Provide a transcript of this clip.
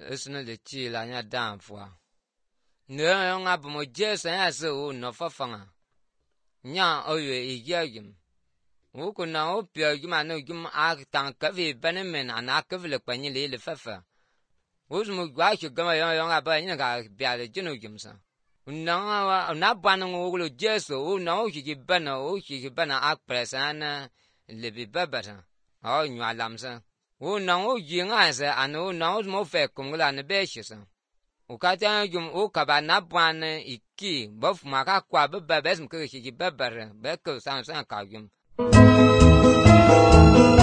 isne le chi la nya dan fwa ne nga bu mo je sa ya se o no fa fanga nya o ye igagim wo ko na o pya gima no gim a tan ka vi benemen ana ka vi le kwanye le fafa wo mo gwa chi gama yo nga ba nya ga bya le jinu gim sa na ban ngo lo je so o na o chi bana a presa na le bi babata o nya lamsa wo na o yi nga sa ano na o mo fe kum la ne be shi sa o ka ta gum o ka ba na ban iki bof ma ka kwa ba ba bes mo ke chi babara be ko san ka gum